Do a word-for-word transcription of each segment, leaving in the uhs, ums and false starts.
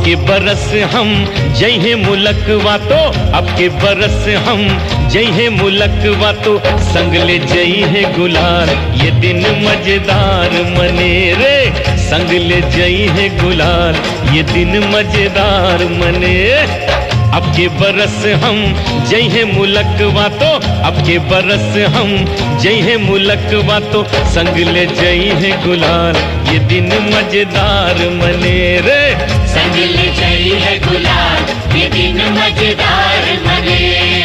के बरस हम जय है मुलकवा तो, अब के बरस हम जय है मुलकवा तो, संग ले जय है गुलाल ये दिन मजेदार मने रे, संग ले जय है गुलाल ये दिन मजेदार मने। अब के बरस हम जय है मुलकवा तो, अब के बरस हम जय है मुलकवा तो, संग ले जय है गुलाल ये दिन मजेदार मने रे, संग ले जय है गुलाल ये दिन मजेदार मने।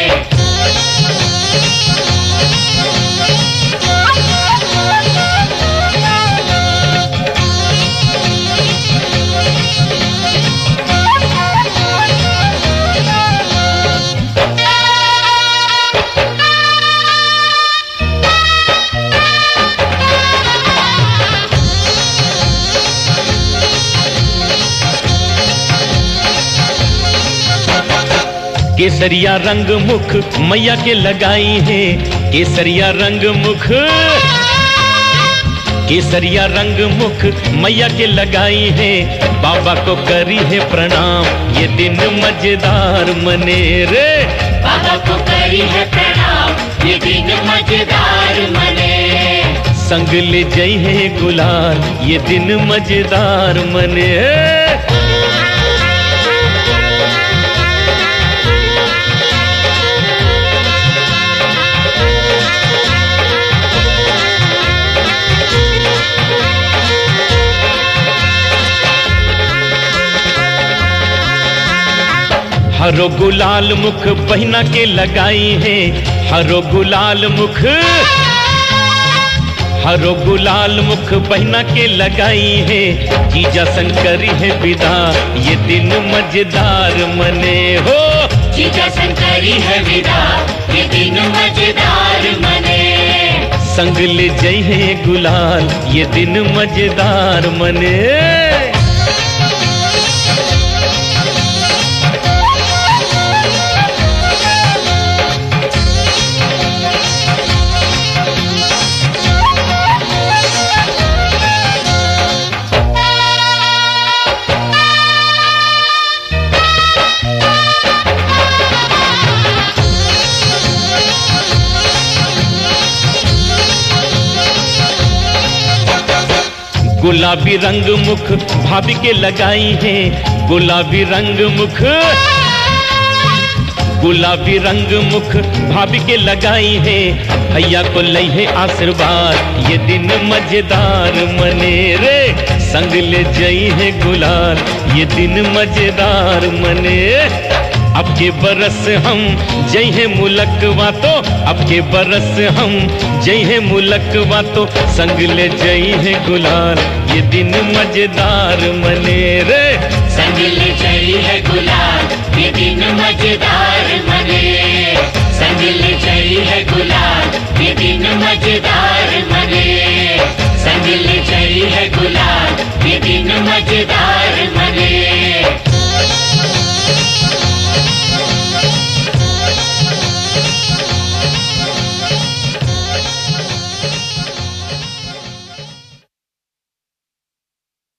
केसरिया रंग मुख मैया के लगाई है, केसरिया रंग मुख, केसरिया रंग मुख मैया के लगाई है, बाबा को करी है प्रणाम ये दिन मजेदार मने रे, बाबा को करी है प्रणाम ये दिन मजेदार मने। संग ले जय है गुलाल ये दिन मजेदार मने। हरो गुलाल मुख बहिना के लगाई है, हरो गुलाल मुख, हरो गुलाल मुख बहिना के लगाई है, जीजा शंकरी है विदा ये दिन मजेदार मने हो, जीजा शंकरी है विदा ये दिन मजेदार मने। संग ले जय है गुलाल ये दिन मजेदार मने। गुलाबी रंग मुख भाभी के लगाई है, गुलाबी रंग मुख, गुलाबी रंग मुख भाभी के लगाई है, भैया को लई है आशीर्वाद ये दिन मजेदार मने रे, संग ले जय है गुलाल ये दिन मजेदार मने। अब के बरस हम जय है मुलकवा तो, अब के बरस हम जय है मुलकवा तो, संग ले जय है गुलाल ये दिन मजेदार मने रे, संग ले जय है गुलाल ये दिन मजेदार मने। संग ले जय है गुलाल ये दिन मजेदार मने। संग ले जय है गुलाल ये दिन मजेदार